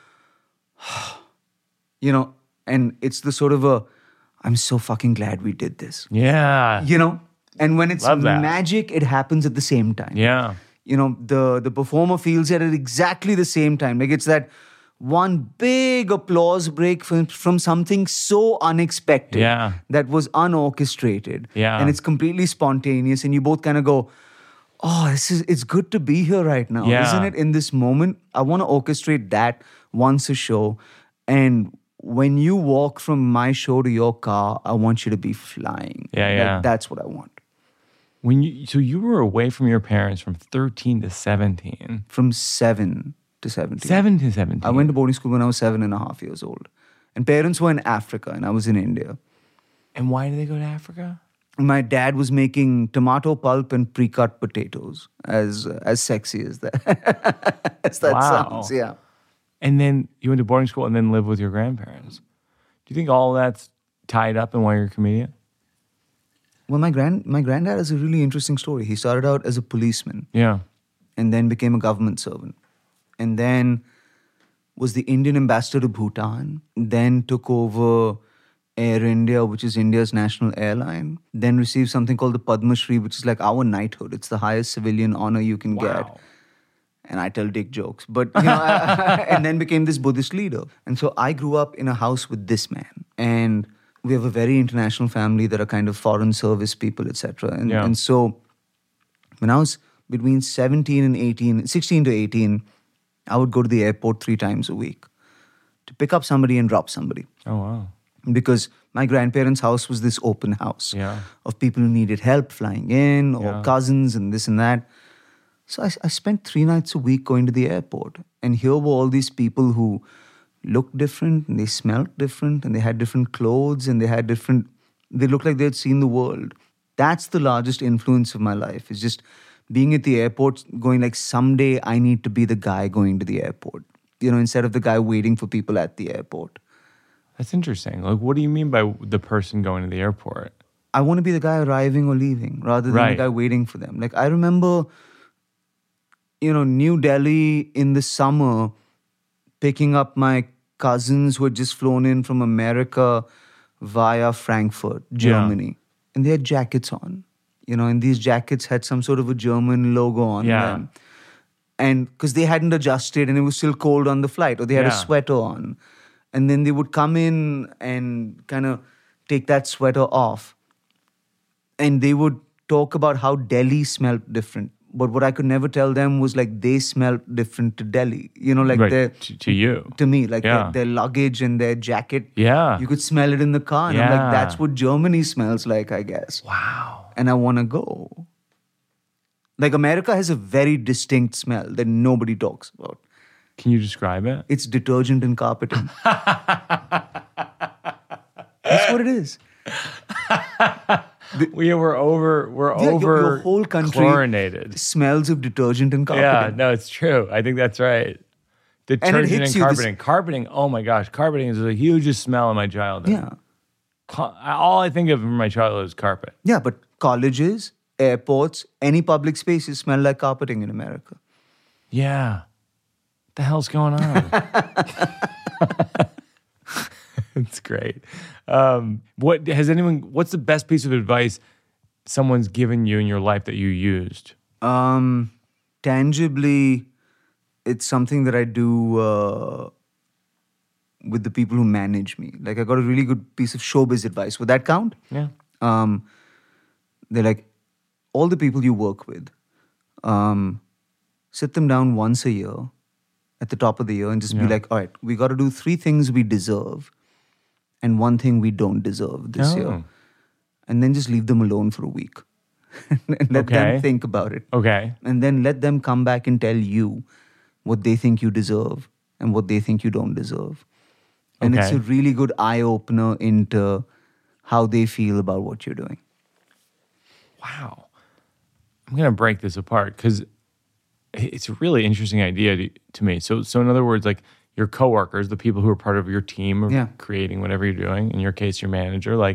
and it's the sort of I'm so fucking glad we did this. Yeah. And when it's Love that. magic, it happens at the same time. Yeah. The performer feels it at exactly the same time. Like, it's that one big applause break from something so unexpected Yeah. that was unorchestrated. Yeah. And it's completely spontaneous. And you both kind of go, oh, it's good to be here right now, Yeah. isn't it? In this moment, I want to orchestrate that once a show. And when you walk from my show to your car, I want you to be flying. Yeah. That's what I want. So you were away from your parents from 13 to 17. From 7 to 17. 7 to 17. I went to boarding school when I was 7.5 years old. And parents were in Africa and I was in India. And why did they go to Africa? my dad was making tomato pulp and pre-cut potatoes, as sexy as that as that sounds. Yeah. And then you went to boarding school and then lived with your grandparents. Do you think all of that's tied up in why you're a comedian? Well, my granddad has a really interesting story. He started out as a policeman. Yeah. And then became a government servant. And then was the Indian ambassador to Bhutan. Then took over Air India, which is India's national airline. Then received something called the Padma Shri, which is like our knighthood. It's the highest civilian honor you can get. And I tell dick jokes. But, and then became this Buddhist leader. And so I grew up in a house with this man. And we have a very international family that are kind of foreign service people, etc. And so when I was between 16 to 18, I would go to the airport 3 times a week to pick up somebody and drop somebody. Oh, wow. Because my grandparents' house was this open house of people who needed help flying in or cousins and this and that. So I spent 3 nights a week going to the airport. And here were all these people who looked different and they smelled different and they had different clothes and they looked like they had seen the world. That's the largest influence of my life, is just being at the airport going like, someday I need to be the guy going to the airport, instead of the guy waiting for people at the airport. That's interesting. Like, what do you mean by the person going to the airport? I want to be the guy arriving or leaving rather than the guy waiting for them. Like, I remember, New Delhi in the summer, picking up my cousins who had just flown in from America via Frankfurt, Germany. Yeah. And they had jackets on, and these jackets had some sort of a German logo on them. And because they hadn't adjusted and it was still cold on the flight, or they had a sweater on. And then they would come in and kind of take that sweater off. And they would talk about how Delhi smelled different. But what I could never tell them was like they smelled different to Delhi. To you. To me, like their luggage and their jacket. Yeah. You could smell it in the car. And I'm like, that's what Germany smells like, I guess. Wow. And I want to go. Like, America has a very distinct smell that nobody talks about. Can you describe it? It's detergent and carpeting. That's what it is. We're over your whole country chlorinated. Smells of detergent and carpeting. Yeah, no, it's true. I think that's right. Detergent and carpeting. Carpeting, oh my gosh, carpeting is the hugest smell in my childhood. Yeah. All I think of in my childhood is carpet. Yeah, but colleges, airports, any public spaces smell like carpeting in America. Yeah. What the hell's going on? It's great. What's the best piece of advice someone's given you in your life that you used? Tangibly, it's something that I do with the people who manage me. Like, I got a really good piece of showbiz advice. Would that count? Yeah. They're like, all the people you work with, sit them down once a year at the top of the year and just be like, all right, we got to do 3 things we deserve and 1 thing we don't deserve this year. And then just leave them alone for a week. And let them think about it. Okay. And then let them come back and tell you what they think you deserve and what they think you don't deserve. And it's a really good eye-opener into how they feel about what you're doing. Wow. I'm going to break this apart because it's a really interesting idea to me. So in other words, like, your coworkers, the people who are part of your team of creating whatever you're doing, in your case, your manager, like,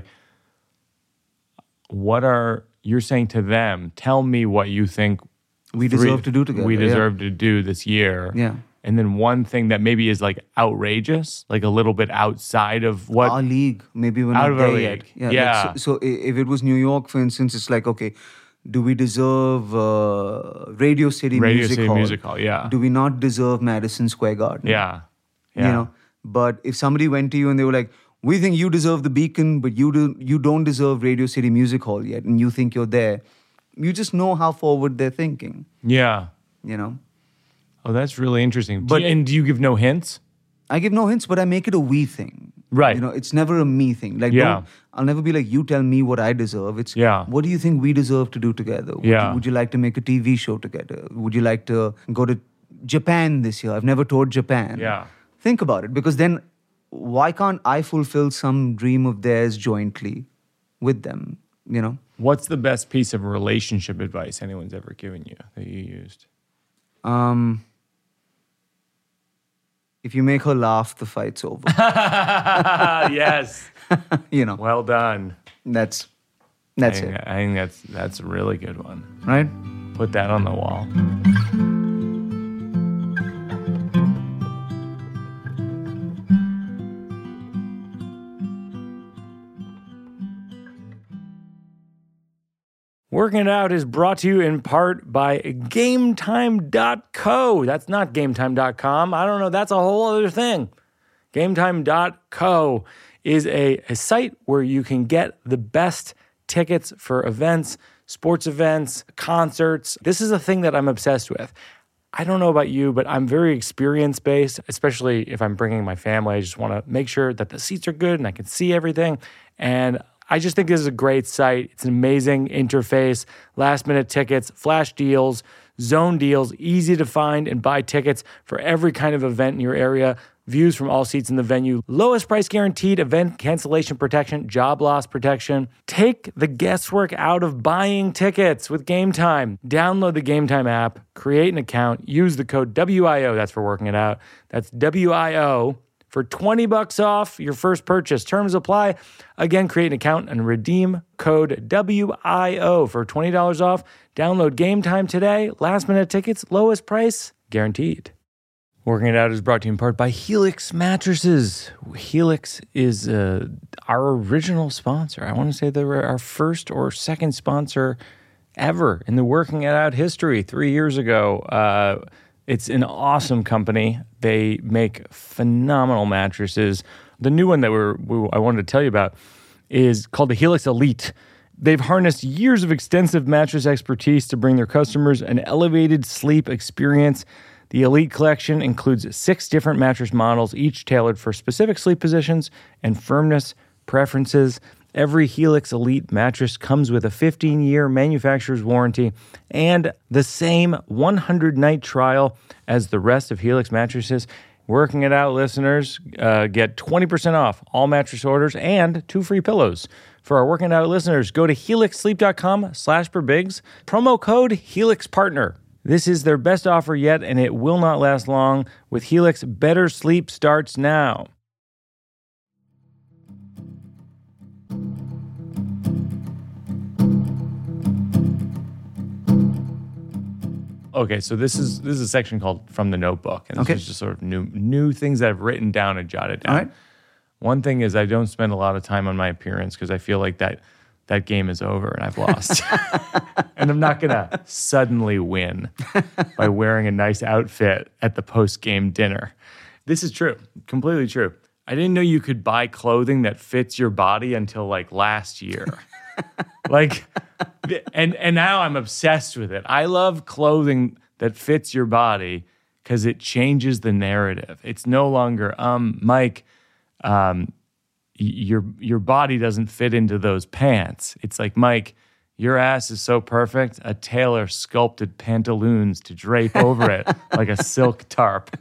you're saying to them, tell me what you think we deserve to do together. We deserve to do this year. Yeah. And then one thing that maybe is like outrageous, like a little bit outside of what our league, maybe we're not there yet. Yeah. Like, so if it was New York, for instance, it's like, okay, do we deserve Radio City Music Hall? Yeah. Do we not deserve Madison Square Garden? Yeah. But if somebody went to you and they were like, we think you deserve the Beacon, but you don't deserve Radio City Music Hall yet, and you think you're there, you just know how forward they're thinking. Yeah. Oh, that's really interesting. And do you give no hints? I give no hints, but I make it a we thing. Right. It's never a me thing. Like, I'll never be like, you tell me what I deserve. It's, what do you think we deserve to do together? Would you like to make a TV show together? Would you like to go to Japan this year? I've never toured Japan. Yeah. Think about it, because then why can't I fulfill some dream of theirs jointly with them? What's the best piece of relationship advice anyone's ever given you that you used? If you make her laugh, the fight's over. Yes. Well done. That's it. I think that's a really good one. Right? Put that on the wall. Working It Out is brought to you in part by GameTime.co. That's not GameTime.com. I don't know. That's a whole other thing. GameTime.co is a site where you can get the best tickets for events, sports events, concerts. This is a thing that I'm obsessed with. I don't know about you, but I'm very experience-based, especially if I'm bringing my family. I just want to make sure that the seats are good and I can see everything. And I just think this is a great site. It's an amazing interface, last-minute tickets, flash deals, zone deals, easy to find and buy tickets for every kind of event in your area, views from all seats in the venue, lowest price guaranteed, event cancellation protection, job loss protection. Take the guesswork out of buying tickets with Game Time. Download the Game Time app, create an account, use the code WIO, that's for Working It Out. That's WIO. For $20 off your first purchase. Terms apply. Again, create an account and redeem code WIO for $20 off. Download Game Time today. Last minute tickets, lowest price, guaranteed. Working It Out is brought to you in part by Helix Mattresses. Helix is our original sponsor. I want to say they were our first or second sponsor ever in the Working It Out history 3 years ago. It's an awesome company. They make phenomenal mattresses. The new one that I wanted to tell you about is called the Helix Elite. They've harnessed years of extensive mattress expertise to bring their customers an elevated sleep experience. The Elite collection includes 6 different mattress models, each tailored for specific sleep positions and firmness preferences. Every Helix Elite mattress comes with a 15-year manufacturer's warranty and the same 100-night trial as the rest of Helix mattresses. Working It Out listeners get 20% off all mattress orders and 2 free pillows. For our Working It Out listeners, go to helixsleep.com/perbigs, promo code HelixPartner. This is their best offer yet, and it will not last long. With Helix, better sleep starts now. Okay, so this is a section called From the Notebook, and this is just sort of new things that I've written down and jotted down. All right. One thing is I don't spend a lot of time on my appearance because I feel like that game is over and I've lost. And I'm not going to suddenly win by wearing a nice outfit at the post-game dinner. This is true, completely true. I didn't know you could buy clothing that fits your body until like last year. And now I'm obsessed with it. I love clothing that fits your body because it changes the narrative. It's no longer, Mike, your body doesn't fit into those pants. It's like, Mike, your ass is so perfect, a tailor sculpted pantaloons to drape over it like a silk tarp.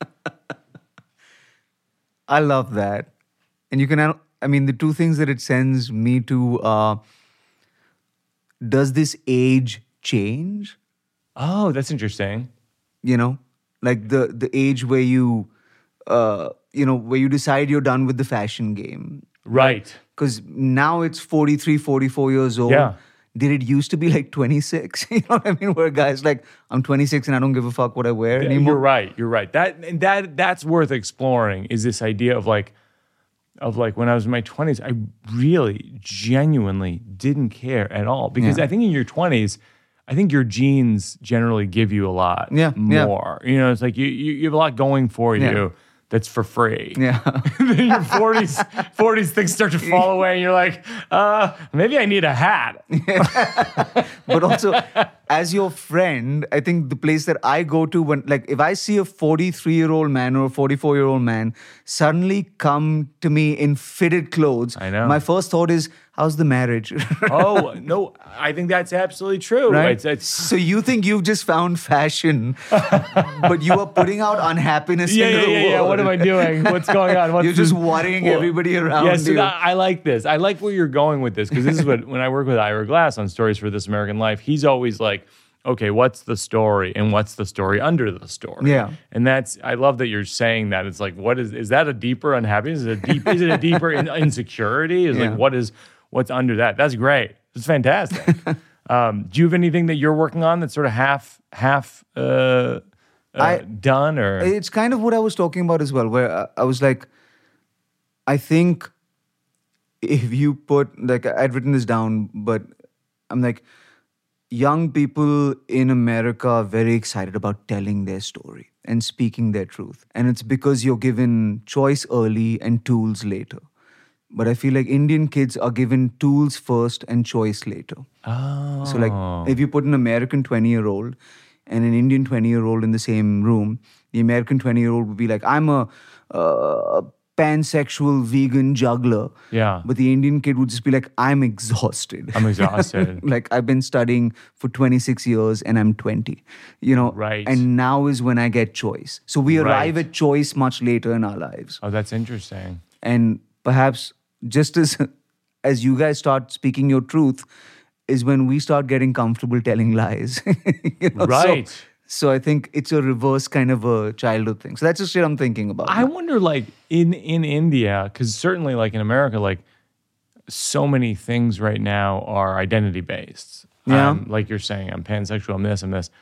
I love that. And you can, the 2 things that it sends me to, does this age change? Oh, that's interesting. Like the age where you, where you decide you're done with the fashion game. Right. Because now it's 43, 44 years old. Yeah. Did it used to be like 26? You know what I mean? Where guys like, I'm 26 and I don't give a fuck what I wear anymore. You're right. That's worth exploring, is this idea of like when I was in my 20s, I really genuinely didn't care at all. Because I think in your 20s, I think your genes generally give you a lot more. It's like you have a lot going for you that's for free. Yeah. Then in your 40s, things start to fall away and you're like, maybe I need a hat. But also, as your friend, I think the place that I go to when, like, if I see a 43-year-old man or a 44-year-old man suddenly come to me in fitted clothes, I know. My first thought is, how's the marriage? Oh, no, I think that's absolutely true. Right? It's So you think you've just found fashion, but you are putting out unhappiness into the world. Yeah. What am I doing? What's going on? You're just worrying everybody around Yes, you. I like this. I like where you're going with this, because this is what, when I work with Ira Glass on Stories for This American Life, he's always like, okay, what's the story and what's the story under the story? Yeah. And I love that you're saying that. It's like, is that a deeper unhappiness? Is it a deeper insecurity? Is like, what's under that? That's great. It's fantastic. Do you have anything that you're working on that's sort of half done, or? It's kind of what I was talking about as well, where I was like, I think if you put, like, I'd written this down, but I'm like, young people in America are very excited about telling their story and speaking their truth. And it's because you're given choice early and tools later. But I feel like Indian kids are given tools first and choice later. Oh. So like if you put an American 20-year-old and an Indian 20-year-old in the same room, the American 20-year-old would be like, I'm a pansexual vegan juggler. Yeah. But the Indian kid would just be like, I'm exhausted. Like, I've been studying for 26 years and I'm 20, Right. And now is when I get choice. So we arrive at choice much later in our lives. Oh, that's interesting. And perhaps just as you guys start speaking your truth is when we start getting comfortable telling lies. Right. So I think it's a reverse kind of a childhood thing. So that's just shit I'm thinking about. I wonder, like, in India, because certainly, like, in America, like, so many things right now are identity-based. Yeah. Like you're saying, I'm pansexual, I'm this, I'm this.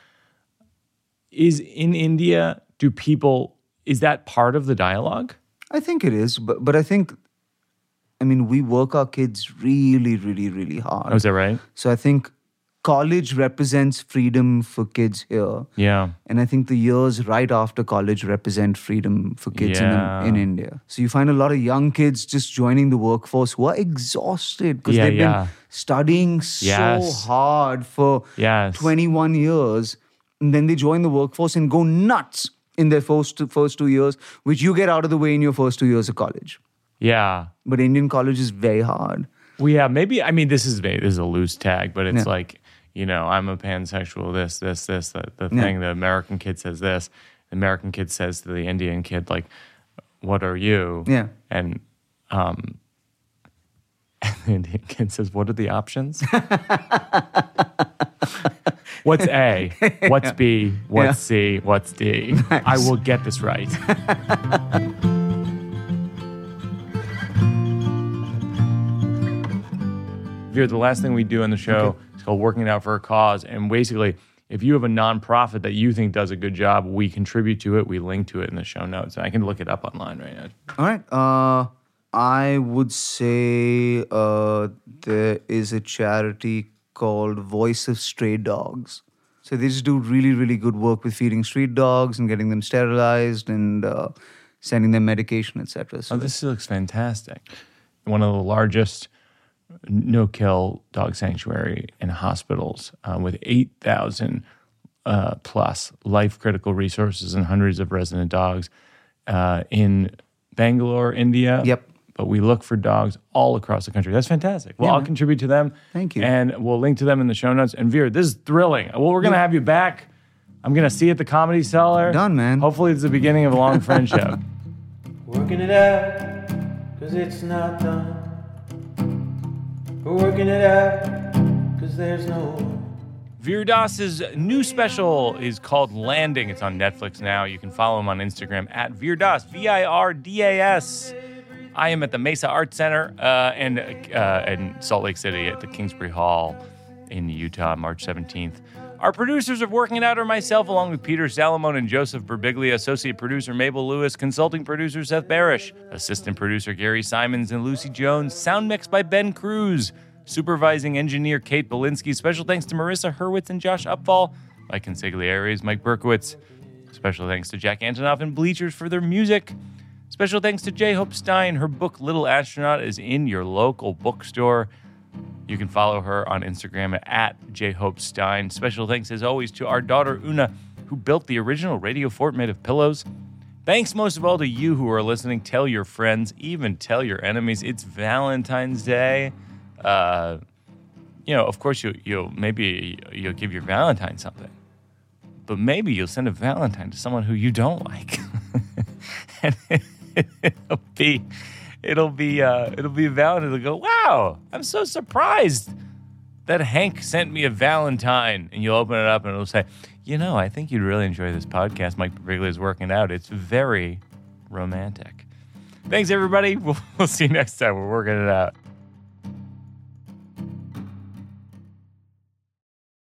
In India, is that part of the dialogue? I think it is. But I think, we work our kids really, really, really hard. Oh, is that right? So I think college represents freedom for kids here. Yeah. And I think the years right after college represent freedom for kids in India. So you find a lot of young kids just joining the workforce who are exhausted because they've been studying so hard for 21 years. And then they join the workforce and go nuts in their first 2 years, which you get out of the way in your first 2 years of college. Yeah. But Indian college is very hard. Well, yeah, maybe, this is a loose tag, but it's like, I'm a pansexual, this, the thing. The American kid says this. The American kid says to the Indian kid, like, what are you? Yeah. And the Indian kid says, what are the options? What's A? What's B? What's C? What's D? Nice. I will get this right. Veer, the last thing we do on the show is called Working It Out for a Cause. And basically, if you have a nonprofit that you think does a good job, we contribute to it. We link to it in the show notes. And I can look it up online right now. All right. I would say there is a charity called Voice of Stray Dogs. So they just do really, really good work with feeding street dogs and getting them sterilized and sending them medication, etc. So this looks fantastic. One of the largest no-kill dog sanctuary and hospitals with 8,000 plus life-critical resources and hundreds of resident dogs in Bangalore, India. Yep. But we look for dogs all across the country. That's fantastic. Well, I'll contribute to them. Thank you. And we'll link to them in the show notes. And Veer, this is thrilling. Well, we're going to have you back. I'm going to see you at the Comedy Cellar. Done, man. Hopefully it's the beginning of a long friendship. Working it out, 'cause it's not done. We're working it out, 'cause there's no... Veer Das's new special is called Landing. It's on Netflix now. You can follow him on Instagram at Veer Das, VIRDAS. I am at the Mesa Art Center and in Salt Lake City at the Kingsbury Hall in Utah, March 17th. Our producers of Working It Out are myself, along with Peter Salamone and Joseph Berbiglia, associate producer Mabel Lewis, consulting producer Seth Barish, assistant producer Gary Simons and Lucy Jones, sound mixed by Ben Cruz, supervising engineer Kate Belinsky. Special thanks to Marissa Hurwitz and Josh Upfall, Mike Consigliere, Mike Berkowitz. Special thanks to Jack Antonoff and Bleachers for their music. Special thanks to J-Hope Stein. Her book, Little Astronaut, is in your local bookstore. You can follow her on Instagram at J-Hope Stein. Special thanks, as always, to our daughter, Una, who built the original radio fort made of pillows. Thanks most of all to you who are listening. Tell your friends, even tell your enemies. It's Valentine's Day. Of course, you'll give your Valentine something, but maybe you'll send a Valentine to someone who you don't like, and it'll be a Valentine to go, wow, I'm so surprised that Hank sent me a Valentine, and you'll open it up and it'll say, I think you'd really enjoy this podcast. Mike Birbiglia is working out. It's very romantic. Thanks, everybody. We'll see you next time. We're working it out.